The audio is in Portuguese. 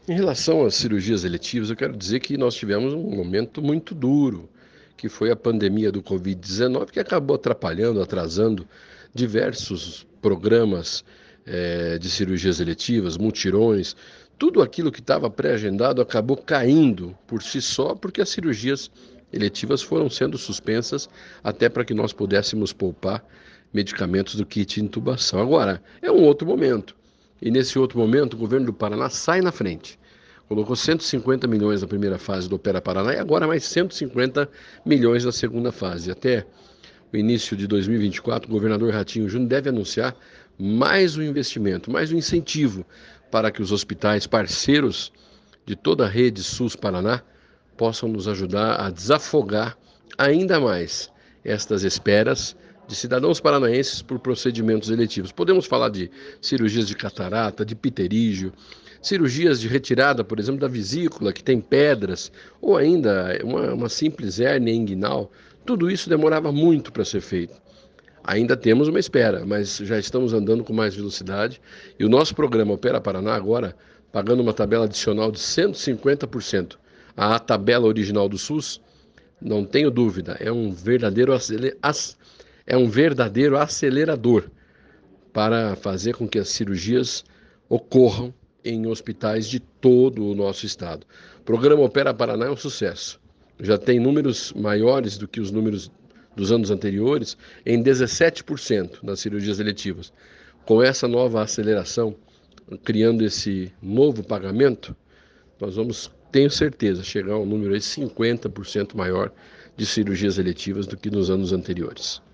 Em relação às cirurgias eletivas, eu quero dizer que nós tivemos um momento muito duro, que foi a pandemia do Covid-19, que acabou atrapalhando, atrasando diversos programas de cirurgias eletivas, mutirões, tudo aquilo que estava pré-agendado acabou caindo por si só, porque as cirurgias eletivas foram sendo suspensas até para que nós pudéssemos poupar medicamentos do kit de intubação. Agora, é um outro momento. E nesse outro momento, o governo do Paraná sai na frente. Colocou 150 milhões na primeira fase do Opera Paraná e agora mais 150 milhões na segunda fase. Até o início de 2024, o governador Ratinho Júnior deve anunciar mais um investimento, mais um incentivo para que os hospitais parceiros de toda a rede SUS Paraná possam nos ajudar a desafogar ainda mais estas esperas de cidadãos paranaenses por procedimentos eletivos. Podemos falar de cirurgias de catarata, de pterígio, cirurgias de retirada, por exemplo, da vesícula, que tem pedras, ou ainda uma simples hérnia inguinal. Tudo isso demorava muito para ser feito. Ainda temos uma espera, mas já estamos andando com mais velocidade. E o nosso programa Opera Paraná agora, pagando uma tabela adicional de 150% à tabela original do SUS, não tenho dúvida, é um verdadeiro acelerador para fazer com que as cirurgias ocorram em hospitais de todo o nosso estado. O programa Opera Paraná é um sucesso. Já tem números maiores do que os números dos anos anteriores, em 17% nas cirurgias eletivas. Com essa nova aceleração, criando esse novo pagamento, nós vamos, tenho certeza, chegar a um número aí 50% maior de cirurgias eletivas do que nos anos anteriores.